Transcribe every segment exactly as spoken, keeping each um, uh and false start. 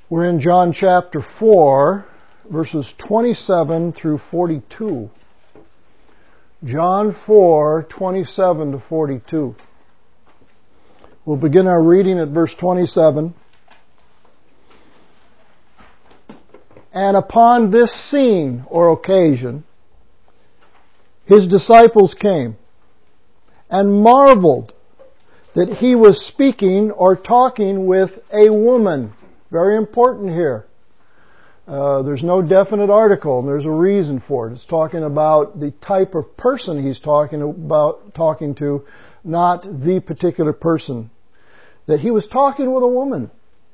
We're in John chapter four, verses twenty-seven through forty-two. John four, twenty-seven to forty-two. We'll begin our reading at verse twenty-seven. And upon this scene or occasion, his disciples came and marveled that he was speaking or talking with a woman. Very important here. Uh, there's no definite article, and there's a reason for it. It's talking about the type of person he's talking about, talking to, not the particular person. That he was talking with a woman.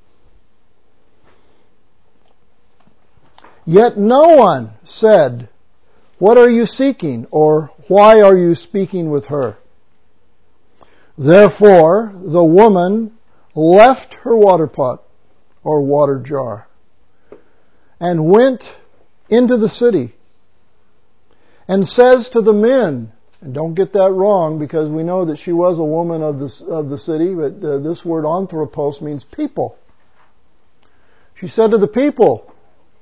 Yet no one said, "What are you seeking?" or "Why are you speaking with her?" Therefore, the woman left her water pot or water jar and went into the city and says to the men, and don't get that wrong because we know that she was a woman of the, of the city, but uh, this word anthropos means people. She said to the people,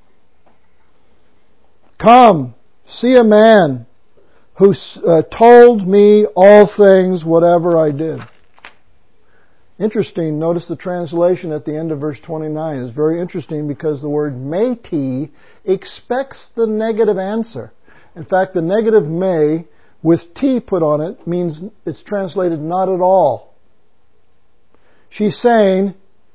"Come, see a man who uh, told me all things, whatever I did." Interesting, notice the translation at the end of verse twenty-nine is very interesting because the word meiti expects the negative answer. In fact, the negative me with T put on it means it's translated not at all. She's saying,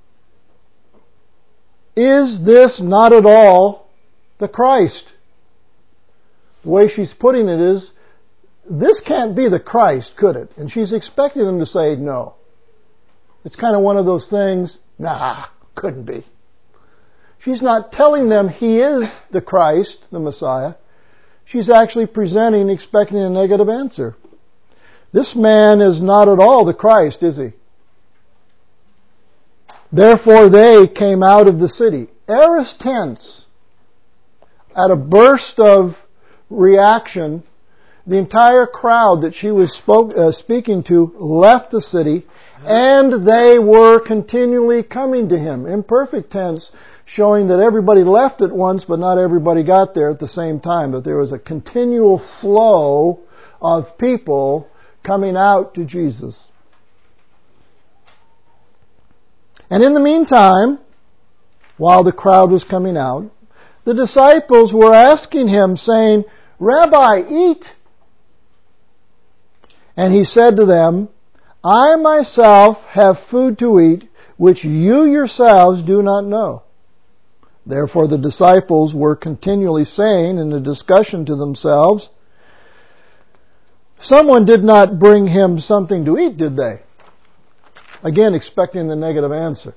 is this not at all the Christ? The way she's putting it is, this can't be the Christ, could it? And she's expecting them to say no. It's kind of one of those things, nah, couldn't be. She's not telling them he is the Christ, the Messiah. She's actually presenting, expecting a negative answer. This man is not at all the Christ, is he? Therefore they came out of the city. Aorist tense. At a burst of reaction, the entire crowd that she was spoke, uh, speaking to left the city, and they were continually coming to him. Imperfect tense, showing that everybody left at once, but not everybody got there at the same time. But there was a continual flow of people coming out to Jesus. And in the meantime, while the crowd was coming out, the disciples were asking him, saying, "Rabbi, eat." And he said to them, "I myself have food to eat, which you yourselves do not know." Therefore the disciples were continually saying in a discussion to themselves, "Someone did not bring him something to eat, did they?" Again, expecting the negative answer.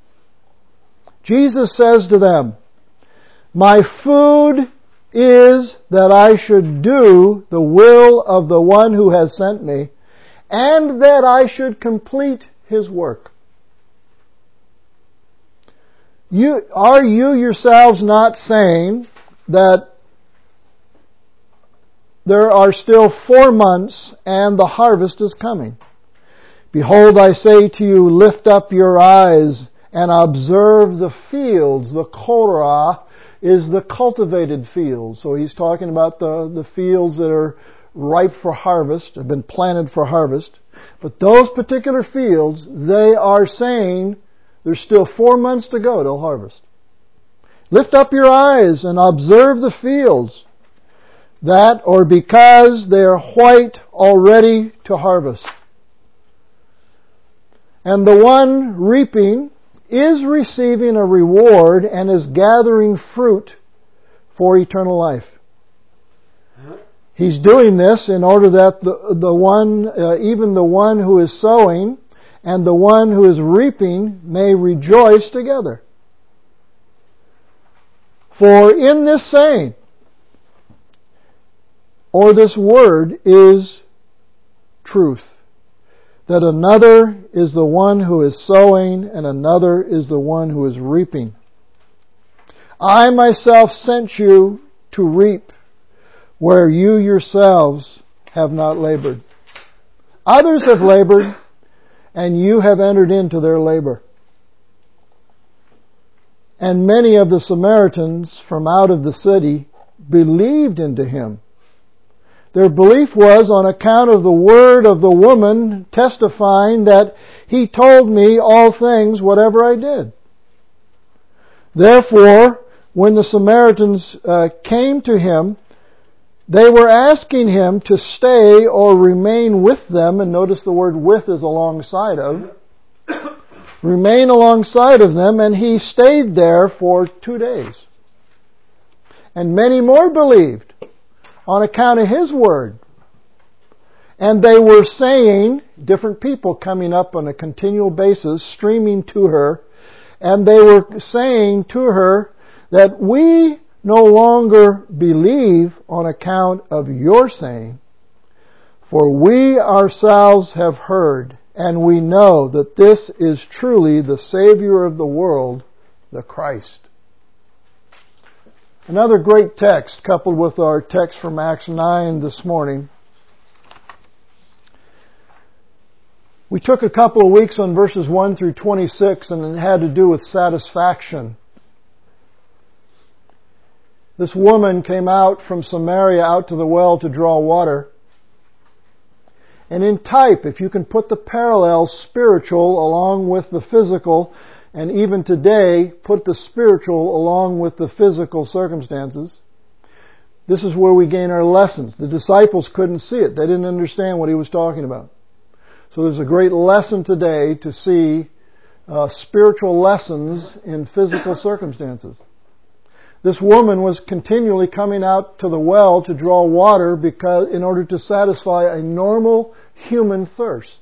Jesus says to them, "My food is that I should do the will of the one who has sent me, and that I should complete his work." You, are you yourselves not saying that there are still four months and the harvest is coming? Behold, I say to you, lift up your eyes and observe the fields. The korah is the cultivated fields. So he's talking about the, the fields that are ripe for harvest, have been planted for harvest. But those particular fields, they are saying there's still four months to go till harvest. Lift up your eyes and observe the fields, that or because they are white already to harvest. And the one reaping is receiving a reward and is gathering fruit for eternal life. He's doing this in order that the, the one, uh, even the one who is sowing and the one who is reaping may rejoice together. For in this saying, or this word, is truth, that another is the one who is sowing and another is the one who is reaping. I myself sent you to reap where you yourselves have not labored. Others have labored, and you have entered into their labor. And many of the Samaritans from out of the city believed into him. Their belief was on account of the word of the woman testifying that he told me all things, whatever I did. Therefore, when the Samaritans uh, came to him, they were asking him to stay or remain with them, and notice the word with is alongside of, remain alongside of them, and he stayed there for two days. And many more believed on account of his word. And they were saying, different people coming up on a continual basis, streaming to her, and they were saying to her that we no longer believe on account of your saying, for we ourselves have heard, and we know that this is truly the Savior of the world, the Christ. Another great text coupled with our text from Acts nine this morning. We took a couple of weeks on verses one through twenty-six, and it had to do with satisfaction. This woman came out from Samaria out to the well to draw water. And in type, if you can put the parallel spiritual along with the physical, and even today put the spiritual along with the physical circumstances, this is where we gain our lessons. The disciples couldn't see it. They didn't understand what he was talking about. So there's a great lesson today to see uh, spiritual lessons in physical circumstances. This woman was continually coming out to the well to draw water because in order to satisfy a normal human thirst.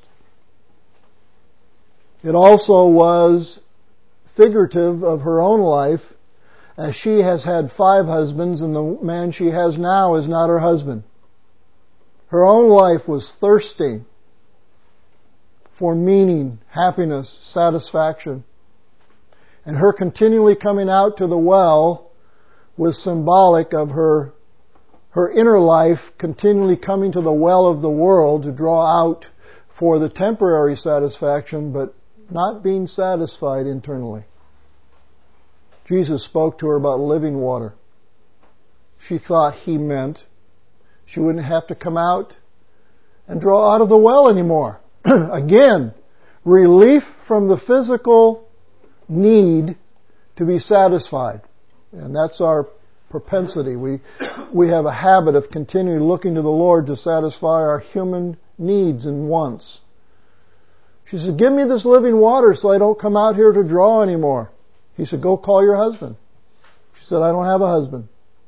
It also was figurative of her own life, as she has had five husbands and the man she has now is not her husband. Her own life was thirsting for meaning, happiness, satisfaction. And her continually coming out to the well was symbolic of her, her inner life continually coming to the well of the world to draw out for the temporary satisfaction, but not being satisfied internally. Jesus spoke to her about living water. She thought he meant she wouldn't have to come out and draw out of the well anymore. Again, relief from the physical need to be satisfied. And that's our propensity. We, we have a habit of continually looking to the Lord to satisfy our human needs and wants. She said, give me this living water so I don't come out here to draw anymore. He said, go call your husband. She said, I don't have a husband.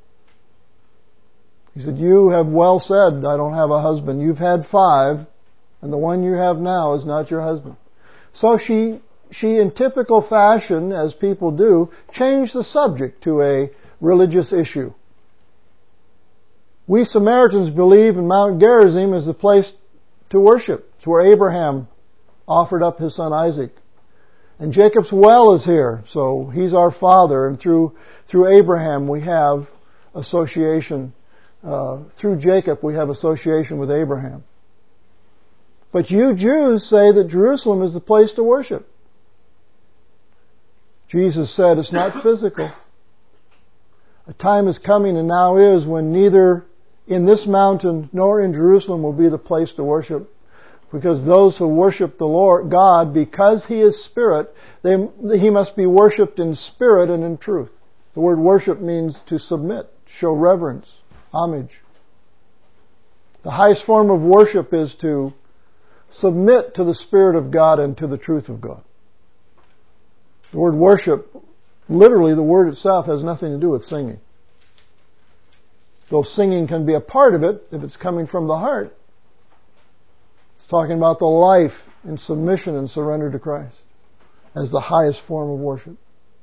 He said, you have well said, I don't have a husband. You've had five, and the one you have now is not your husband. So she, she in typical fashion, as people do, changed the subject to a religious issue. We Samaritans believe in Mount Gerizim as the place to worship. It's where Abraham offered up his son Isaac. And Jacob's well is here, so he's our father, and through through Abraham we have association. Uh, through Jacob we have association with Abraham. But you Jews say that Jerusalem is the place to worship. Jesus said it's not physical. A time is coming and now is when neither in this mountain nor in Jerusalem will be the place to worship. Because those who worship the Lord God, because He is Spirit, they, He must be worshipped in spirit and in truth. The word worship means to submit, show reverence, homage. The highest form of worship is to submit to the Spirit of God and to the truth of God. The word worship, literally the word itself, has nothing to do with singing. Though singing can be a part of it if it's coming from the heart. It's talking about the life in submission and surrender to Christ as the highest form of worship.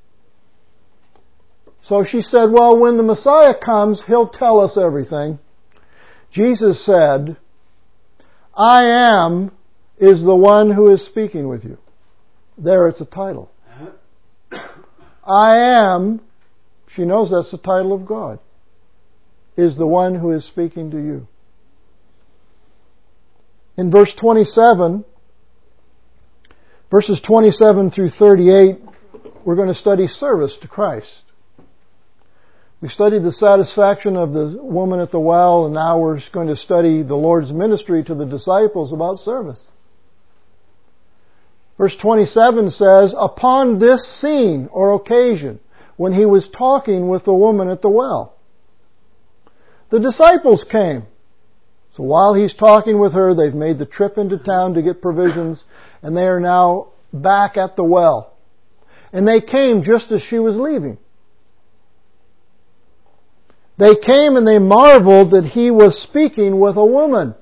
So she said, well, when the Messiah comes, He'll tell us everything. Jesus said, I am is the one who is speaking with you. There it's a title. I am, she knows that's the title of God, is the one who is speaking to you. In verse twenty-seven, verses twenty-seven through thirty-eight, we're going to study service to Christ. We studied the satisfaction of the woman at the well, and now we're going to study the Lord's ministry to the disciples about service. Verse twenty-seven says, upon this scene or occasion, when he was talking with the woman at the well, the disciples came. So while he's talking with her, they've made the trip into town to get provisions, and they are now back at the well. And they came just as she was leaving. They came and they marveled that he was speaking with a woman.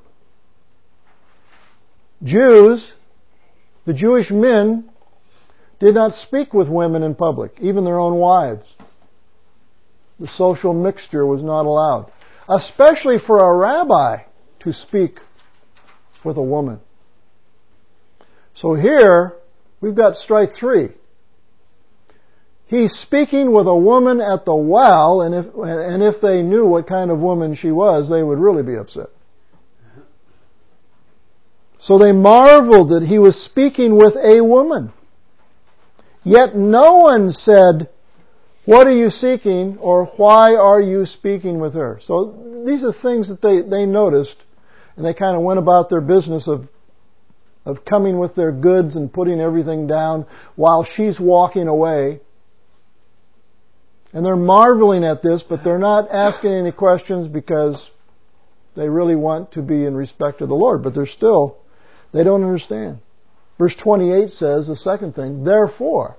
Jews, the Jewish men, did not speak with women in public, even their own wives. The social mixture was not allowed, especially for a rabbi to speak with a woman. So here, we've got strike three. He's speaking with a woman at the well, and if, and if they knew what kind of woman she was, they would really be upset. So they marveled that he was speaking with a woman. Yet no one said, what are you seeking, or why are you speaking with her? So these are things that they, they noticed, and they kind of went about their business of, of coming with their goods and putting everything down while she's walking away. And they're marveling at this, but they're not asking any questions because they really want to be in respect of the Lord. But they're still, they don't understand. Verse twenty-eight says the second thing, therefore,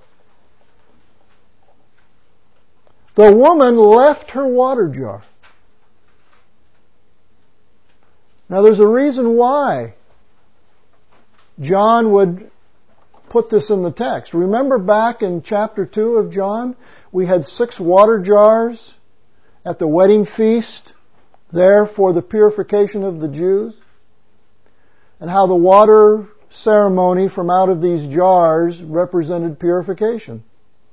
the woman left her water jar. Now there's a reason why John would put this in the text. Remember back in chapter two of John, we had six water jars at the wedding feast there for the purification of the Jews, and how the water ceremony from out of these jars represented purification.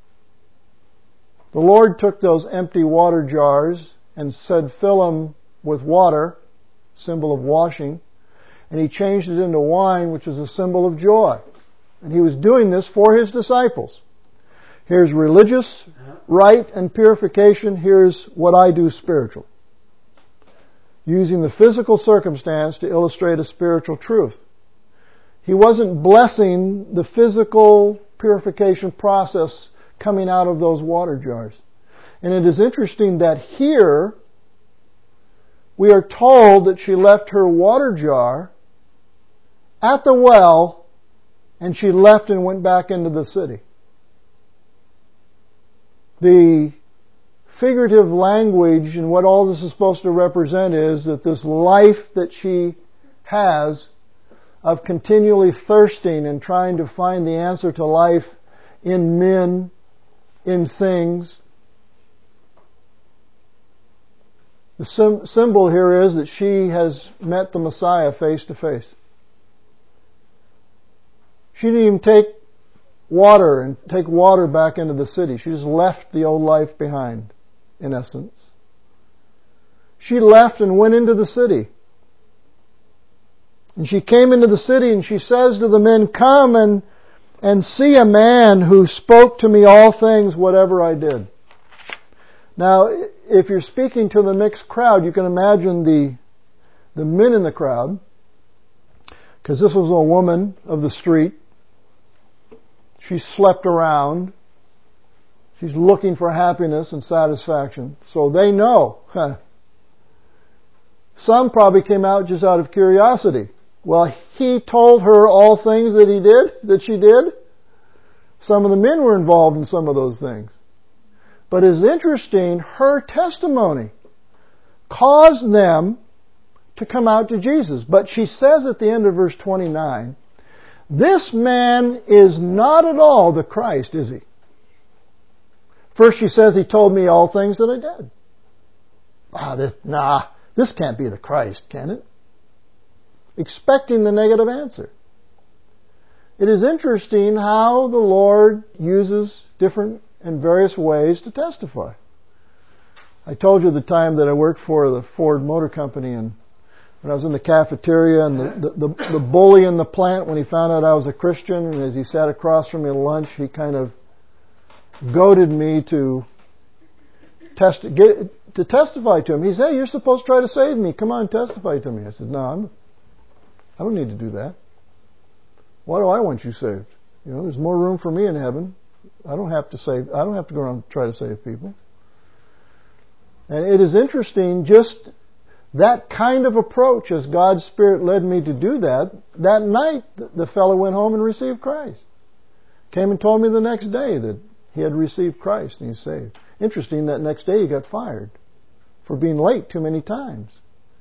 The Lord took those empty water jars and said, fill them with water, symbol of washing, and He changed it into wine, which is a symbol of joy. And He was doing this for His disciples. Here's religious rite and purification. Here's what I do spiritual. Using the physical circumstance to illustrate a spiritual truth. He wasn't blessing the physical purification process coming out of those water jars. And it is interesting that here we are told that she left her water jar at the well and she left and went back into the city. The figurative language and what all this is supposed to represent is that this life that she has of continually thirsting and trying to find the answer to life in men, in things. The sim- symbol here is that she has met the Messiah face to face. She didn't even take water and take water back into the city. She just left the old life behind, in essence. She left and went into the city. And she came into the city and she says to the men, come and, and see a man who spoke to me all things, whatever I did. Now, if you're speaking to the mixed crowd, you can imagine the, the men in the crowd, because this was a woman of the street. She slept around. She's looking for happiness and satisfaction. So they know. Huh. Some probably came out just out of curiosity. Well, he told her all things that he did, that she did. Some of the men were involved in some of those things. But it's interesting, her testimony caused them to come out to Jesus. But she says at the end of verse twenty-nine, this man is not at all the Christ, is he? First she says, he told me all things that I did. Ah, this, nah, this can't be the Christ, can it? Expecting the negative answer. It is interesting how the Lord uses different and various ways to testify. I told you the time that I worked for the Ford Motor Company, and when I was in the cafeteria, and the, the, the, the bully in the plant, when he found out I was a Christian, and as he sat across from me at lunch, he kind of goaded me to test, get, to testify to him. He said, hey, you're supposed to try to save me. Come on, testify to me. I said, no, I'm, I don't need to do that. Why do I want you saved? You know, there's more room for me in heaven. I don't have to save, I don't have to go around and try to save people. And it is interesting, just that kind of approach, as God's Spirit led me to do that, that night the fellow went home and received Christ. Came and told me the next day that he had received Christ and he's saved. Interesting, that next day he got fired for being late too many times.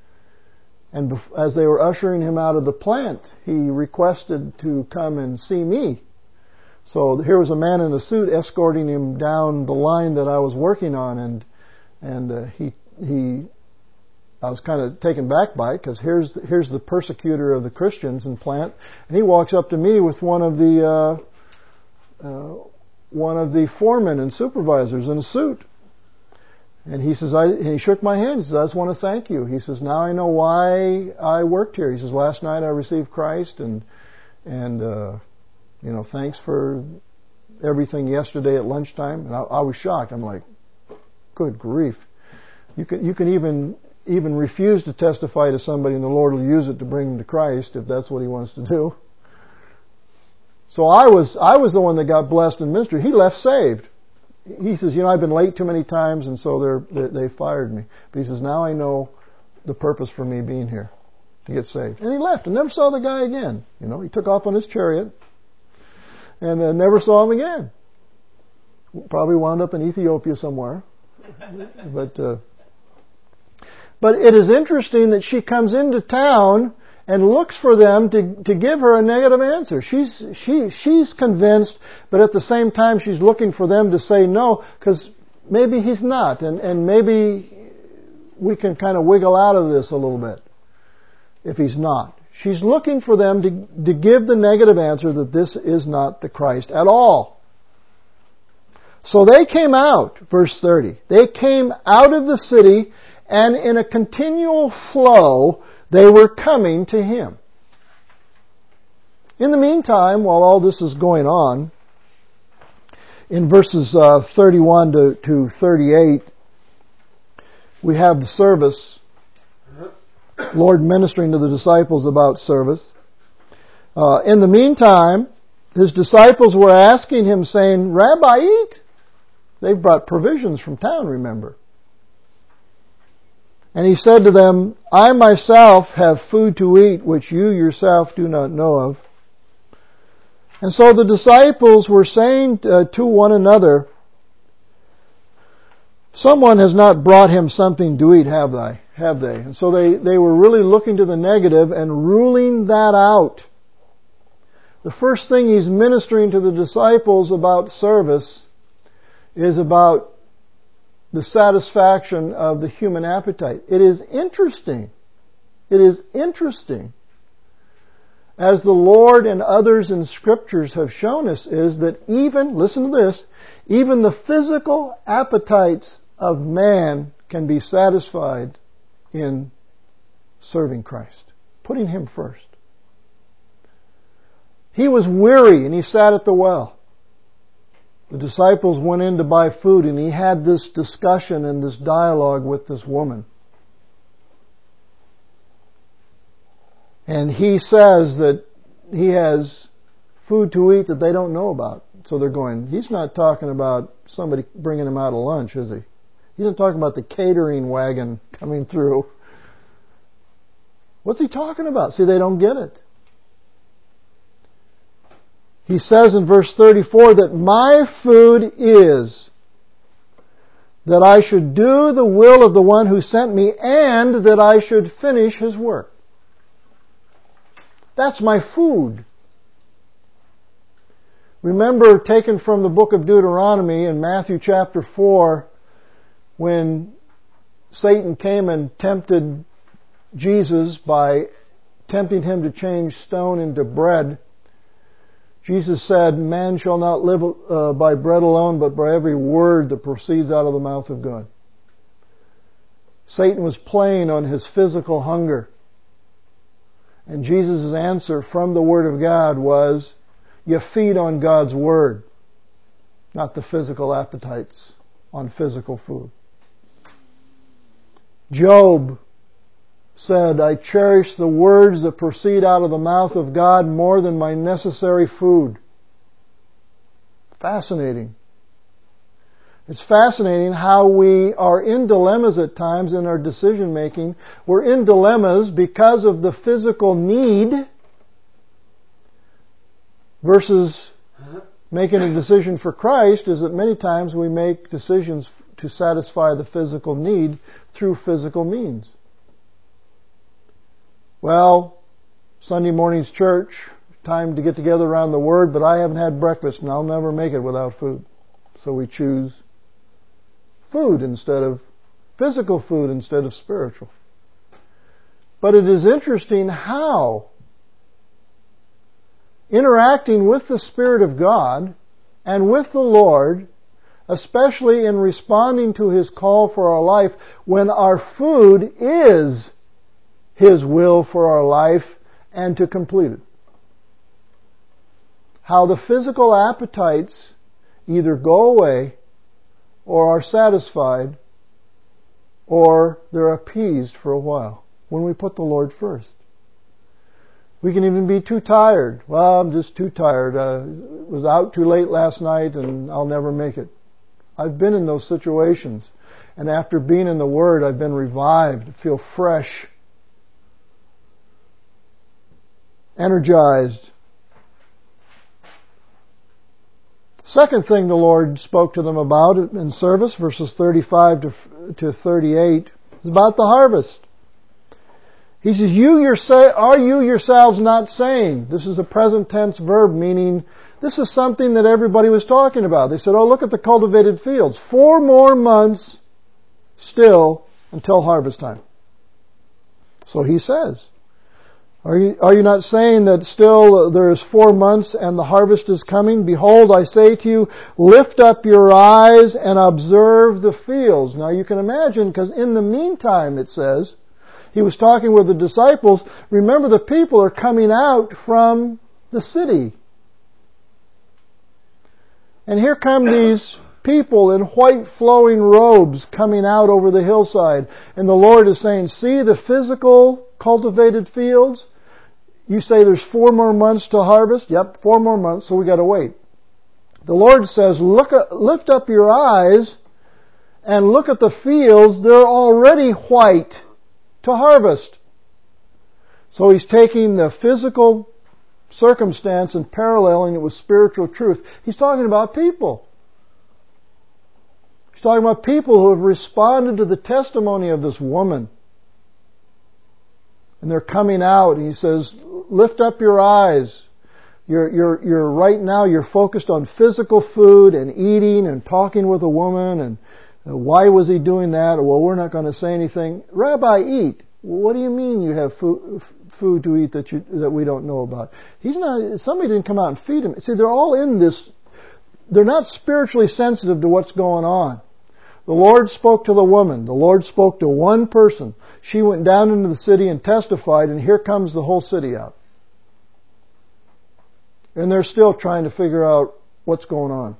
And as they were ushering him out of the plant, he requested to come and see me. So here was a man in a suit escorting him down the line that I was working on, and and uh, he he I was kind of taken back by it, because here's here's the persecutor of the Christians in plant, and he walks up to me with one of the uh, uh, one of the foremen and supervisors in a suit. And he says, I, and he shook my hand. He says, I just want to thank you. He says, now I know why I worked here. He says, last night I received Christ, and, and, uh, you know, thanks for everything yesterday at lunchtime. And I, I was shocked. I'm like, good grief. You can, you can even, even refuse to testify to somebody, and the Lord will use it to bring them to Christ if that's what He wants to do. So I was, I was the one that got blessed in ministry. He left saved. He says, you know, I've been late too many times, and so they're, they they fired me. But he says, now I know the purpose for me being here, to get saved. And he left and never saw the guy again. You know, he took off on his chariot and uh, never saw him again. Probably wound up in Ethiopia somewhere. But uh, but it is interesting that she comes into town and looks for them to, to give her a negative answer. She's she she's convinced, but at the same time she's looking for them to say no, because maybe he's not, and, and maybe we can kind of wiggle out of this a little bit if he's not. She's looking for them to, to give the negative answer that this is not the Christ at all. So they came out, verse thirty. They came out of the city, and in a continual flow they were coming to Him. In the meantime, while all this is going on, in verses uh, thirty-one to, to thirty-eight, we have the service, Lord ministering to the disciples about service. Uh, in the meantime, His disciples were asking Him, saying, Rabbi, eat. They've brought provisions from town, remember. And He said to them, I myself have food to eat which you yourself do not know of. And so the disciples were saying uh, to one another, someone has not brought him something to eat, have they? Have they? And so they, they were really looking to the negative and ruling that out. The first thing He's ministering to the disciples about service is about the satisfaction of the human appetite. It is interesting. It is interesting, as the Lord and others in Scriptures have shown us, is that even, listen to this, even the physical appetites of man can be satisfied in serving Christ, putting Him first. He was weary and He sat at the well. The disciples went in to buy food, and He had this discussion and this dialogue with this woman. And He says that He has food to eat that they don't know about. So they're going, He's not talking about somebody bringing Him out of lunch, is He? He's not talking about the catering wagon coming through. What's He talking about? See, they don't get it. He says in verse thirty-four that my food is that I should do the will of the one who sent me, and that I should finish His work. That's my food. Remember, taken from the book of Deuteronomy in Matthew chapter four, when Satan came and tempted Jesus by tempting Him to change stone into bread. Jesus said, man shall not live uh, by bread alone, but by every word that proceeds out of the mouth of God. Satan was playing on his physical hunger. And Jesus' answer from the Word of God was, you feed on God's Word. not the physical appetites on physical food. Job said, I cherish the words that proceed out of the mouth of God more than my necessary food. Fascinating. It's fascinating how we are in dilemmas at times in our decision making. We're in dilemmas because of the physical need versus making a decision for Christ, is that many times we make decisions to satisfy the physical need through physical means. Well, Sunday morning's church, time to get together around the Word, but I haven't had breakfast and I'll never make it without food. So we choose food instead of physical food instead of spiritual. But it is interesting how interacting with the Spirit of God and with the Lord, especially in responding to His call for our life, when our food is His will for our life and to complete it. How the physical appetites either go away or are satisfied or they're appeased for a while when we put the Lord first. We can even be too tired. Well, I'm just too tired. I was out too late last night and I'll never make it. I've been in those situations. And after being in the Word, I've been revived. I feel fresh, energized. Second thing the Lord spoke to them about in service, verses thirty-five to thirty-eight, is about the harvest. He says, "You yourself, are you yourselves not saying?" This is a present tense verb, meaning this is something that everybody was talking about. They said, "Oh, look at the cultivated fields. Four more months still until harvest time." So he says, Are you, are you not saying that still there is four months and the harvest is coming? Behold, I say to you, lift up your eyes and observe the fields. Now you can imagine, because in the meantime, it says, he was talking with the disciples. Remember, the people are coming out from the city. And here come these people in white flowing robes coming out over the hillside. And the Lord is saying, see the physical cultivated fields? You say there's four more months to harvest? Yep, four more months, so we got to wait. The Lord says, look, lift up your eyes and look at the fields. They're already white to harvest. So He's taking the physical circumstance and paralleling it with spiritual truth. He's talking about people. He's talking about people who have responded to the testimony of this woman. And they're coming out. He says, lift up your eyes. You're, you're, you're right now, you're focused on physical food and eating and talking with a woman and uh, why was he doing that? Well, we're not going to say anything. Rabbi, eat. Well, what do you mean you have food, food to eat that you, that we don't know about? He's not, somebody didn't come out and feed him. See, they're all in this, they're not spiritually sensitive to what's going on. The Lord spoke to the woman. The Lord spoke to one person. She went down into the city and testified, and here comes the whole city out. And they're still trying to figure out what's going on.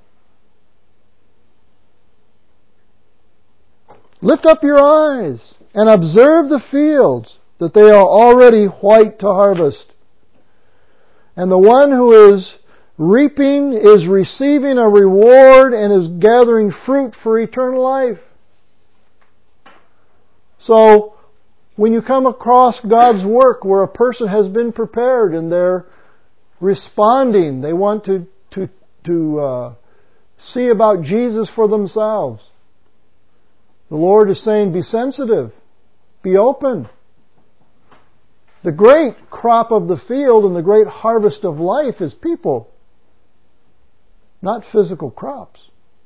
Lift up your eyes and observe the fields, that they are already white to harvest. And the one who is reaping is receiving a reward and is gathering fruit for eternal life. So, when you come across God's work where a person has been prepared and they're responding, they want to to to uh, see about Jesus for themselves. The Lord is saying, be sensitive, be open. The great crop of the field and the great harvest of life is people, not physical crops.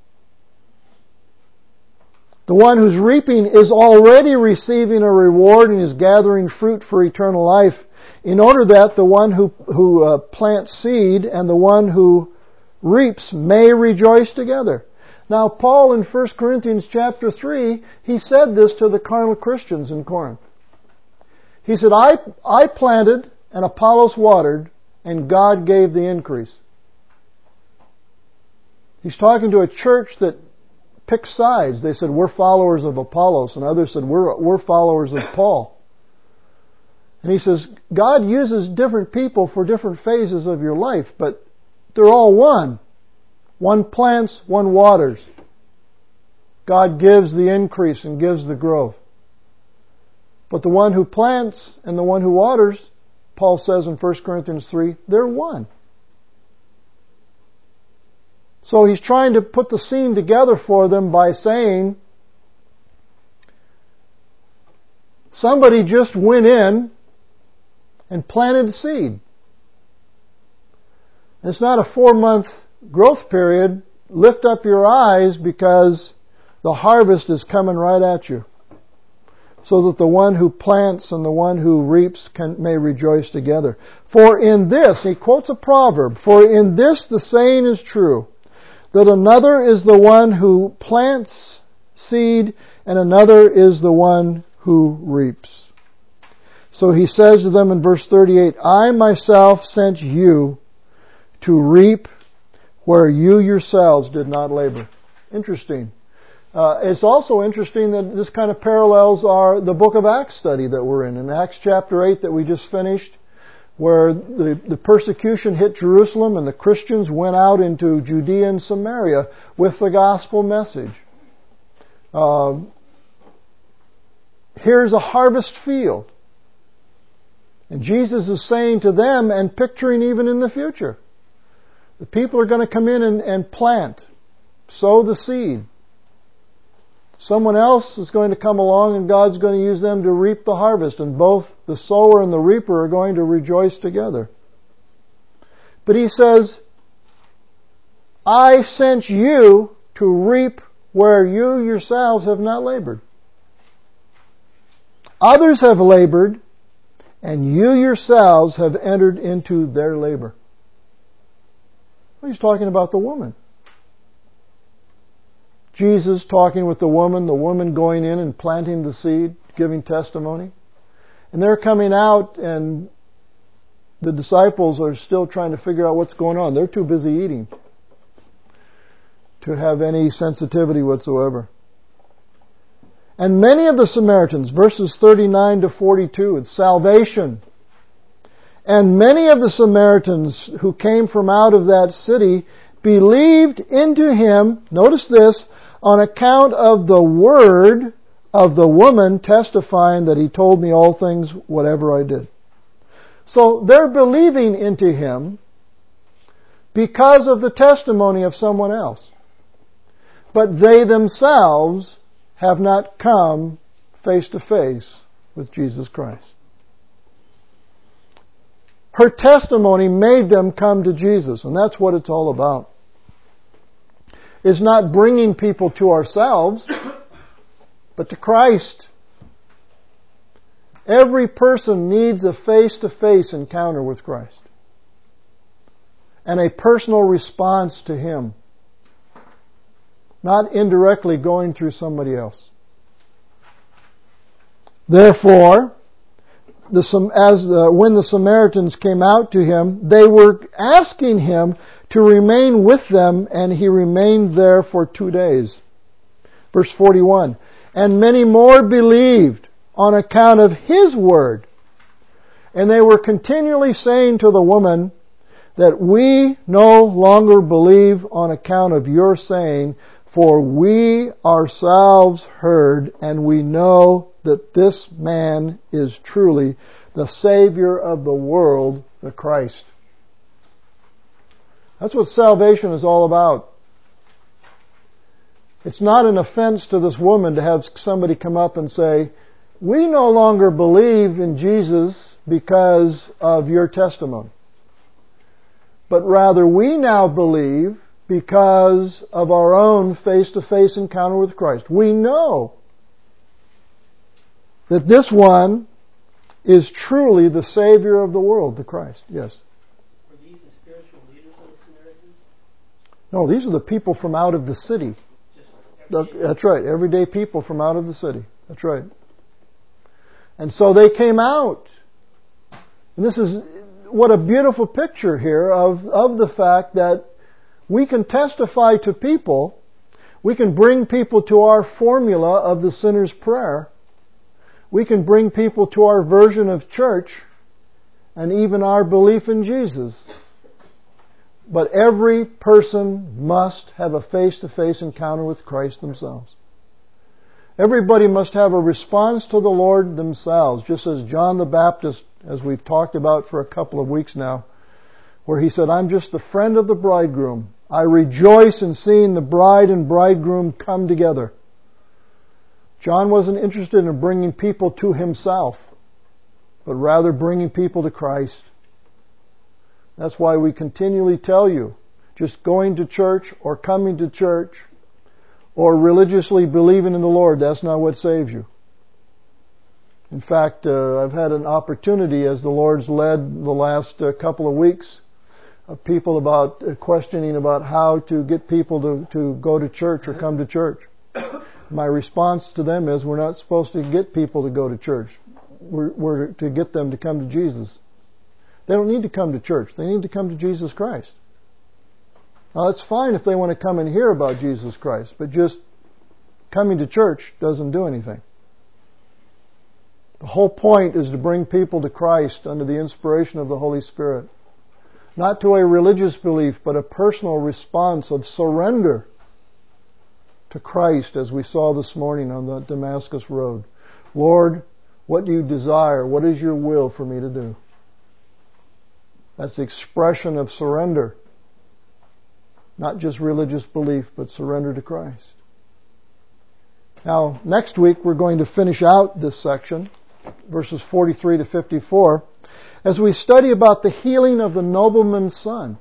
The one who's reaping is already receiving a reward and is gathering fruit for eternal life, in order that the one who, who uh, plants seed and the one who reaps may rejoice together. Now, Paul in First Corinthians chapter three, he said this to the carnal Christians in Corinth. He said, I, I planted and Apollos watered, and God gave the increase. He's talking to a church that picked sides. They said, we're followers of Apollos, and others said, we're, we're followers of Paul. And he says, God uses different people for different phases of your life, but they're all one. One plants, one waters. God gives the increase and gives the growth. But the one who plants and the one who waters, Paul says in First Corinthians three, they're one. So he's trying to put the scene together for them by saying, somebody just went in and planted a seed. It's not a four-month growth period. Lift up your eyes because the harvest is coming right at you. So that the one who plants and the one who reaps can, may rejoice together. For in this, he quotes a proverb, for in this the saying is true, that another is the one who plants seed and another is the one who reaps. So he says to them in verse thirty-eight, I myself sent you to reap where you yourselves did not labor. Interesting. Uh, it's also interesting that this kind of parallels our the book of Acts study that we're in. In Acts chapter eight that we just finished, where the, the persecution hit Jerusalem and the Christians went out into Judea and Samaria with the gospel message. Uh, here's a harvest field. And Jesus is saying to them and picturing even in the future, the people are going to come in and, and plant, sow the seed. Someone else is going to come along and God's going to use them to reap the harvest. And both the sower and the reaper are going to rejoice together. But he says, I sent you to reap where you yourselves have not labored. Others have labored, and you yourselves have entered into their labor. Well, he's talking about the woman. Jesus talking with the woman, the woman going in and planting the seed, giving testimony. And they're coming out and the disciples are still trying to figure out what's going on. They're too busy eating to have any sensitivity whatsoever. And many of the Samaritans, verses thirty-nine to forty-two, it's salvation. And many of the Samaritans who came from out of that city believed into him, notice this, on account of the word of the woman testifying that he told me all things, whatever I did. So they're believing into him because of the testimony of someone else. But they themselves have not come face to face with Jesus Christ. Her testimony made them come to Jesus, and that's what it's all about. Is not bringing people to ourselves, but to Christ. Every person needs a face-to-face encounter with Christ. And a personal response to Him. Not indirectly going through somebody else. Therefore, the, as uh, when the Samaritans came out to him, they were asking him to remain with them, and he remained there for two days. Verse forty-one, and many more believed on account of his word. And they were continually saying to the woman that we no longer believe on account of your saying, for we ourselves heard and we know that this man is truly the Savior of the world, the Christ. That's what salvation is all about. It's not an offense to this woman to have somebody come up and say, we no longer believe in Jesus because of your testimony. But rather we now believe because of our own face-to-face encounter with Christ. We know that this one is truly the Savior of the world, the Christ. Yes? Were these the spiritual leaders of the Samaritans? No, these are the people from out of the city. Just That's right, everyday people from out of the city. That's right. And so they came out. And this is what a beautiful picture here of, of the fact that We can testify to people. We can bring people to our formula of the sinner's prayer. We can bring people to our version of church and even our belief in Jesus. But every person must have a face-to-face encounter with Christ themselves. Everybody must have a response to the Lord themselves, just as John the Baptist, as we've talked about for a couple of weeks now, where he said, I'm just the friend of the bridegroom. I rejoice in seeing the bride and bridegroom come together. John wasn't interested in bringing people to himself, but rather bringing people to Christ. That's why we continually tell you, just going to church or coming to church or religiously believing in the Lord, that's not what saves you. In fact, uh, I've had an opportunity as the Lord's led the last uh, couple of weeks of people about uh, questioning about how to get people to, to go to church or come to church. My response to them is, we're not supposed to get people to go to church. We're, we're to get them to come to Jesus. They don't need to come to church. They need to come to Jesus Christ. Now, it's fine if they want to come and hear about Jesus Christ, but just coming to church doesn't do anything. The whole point is to bring people to Christ under the inspiration of the Holy Spirit. Not to a religious belief, but a personal response of surrender to Christ, as we saw this morning on the Damascus Road. Lord, what do you desire? What is your will for me to do? That's the expression of surrender. Not just religious belief, but surrender to Christ. Now, next week we're going to finish out this section, verses forty-three to fifty-four, as we study about the healing of the nobleman's son.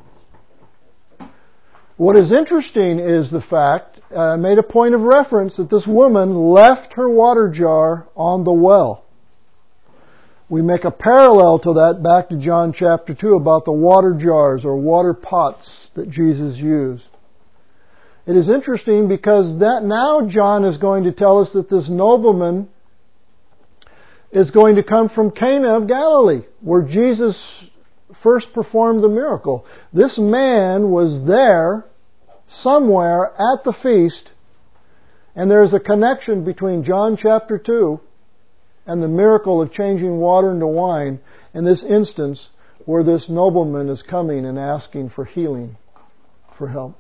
What is interesting is the fact, I made a point of reference, that this woman left her water jar on the well. We make a parallel to that back to John chapter two about the water jars or water pots that Jesus used. It is interesting because that now John is going to tell us that this nobleman is going to come from Cana of Galilee, where Jesus first performed the miracle. This man was there somewhere at the feast, and there's a connection between John chapter two and the miracle of changing water into wine, in this instance where this nobleman is coming and asking for healing, for help.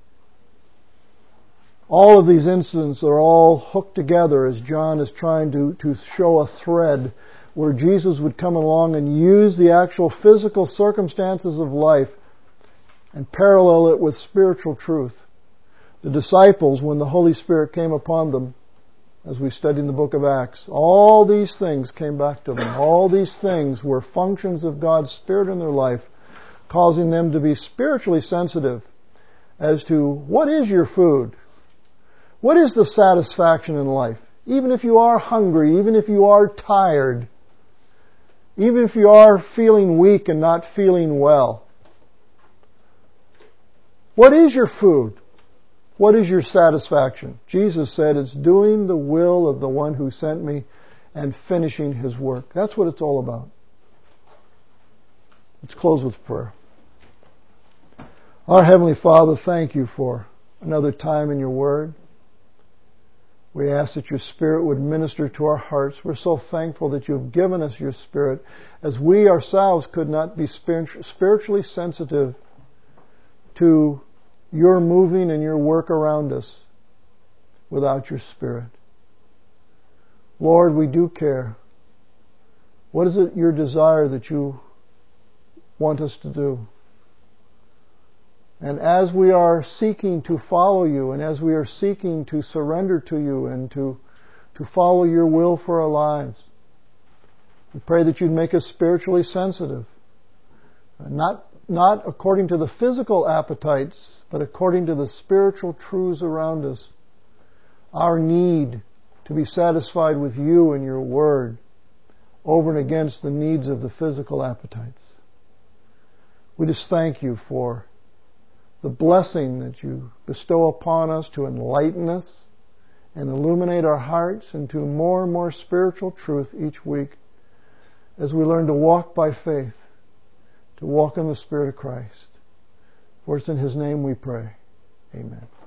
All of these incidents are all hooked together as John is trying to, to show a thread where Jesus would come along and use the actual physical circumstances of life and parallel it with spiritual truth. The disciples, when the Holy Spirit came upon them, as we study in the book of Acts, all these things came back to them. All these things were functions of God's Spirit in their life, causing them to be spiritually sensitive as to what is your food? What is the satisfaction in life? Even if you are hungry, even if you are tired, even if you are feeling weak and not feeling well. What is your food? What is your satisfaction? Jesus said, it's doing the will of the one who sent me and finishing His work. That's what it's all about. Let's close with prayer. Our Heavenly Father, thank you for another time in your Word. We ask that your Spirit would minister to our hearts. We're so thankful that you've given us your Spirit, as we ourselves could not be spiritually sensitive to your moving and your work around us without your Spirit. Lord, we do care. What is it your desire that you want us to do? And as we are seeking to follow you, and as we are seeking to surrender to you and to, to follow your will for our lives, we pray that you'd make us spiritually sensitive. Not, not according to the physical appetites, but according to the spiritual truths around us. Our need to be satisfied with you and your word over and against the needs of the physical appetites. We just thank you for the blessing that you bestow upon us to enlighten us and illuminate our hearts into more and more spiritual truth each week as we learn to walk by faith, to walk in the Spirit of Christ. For it's in His name we pray. Amen.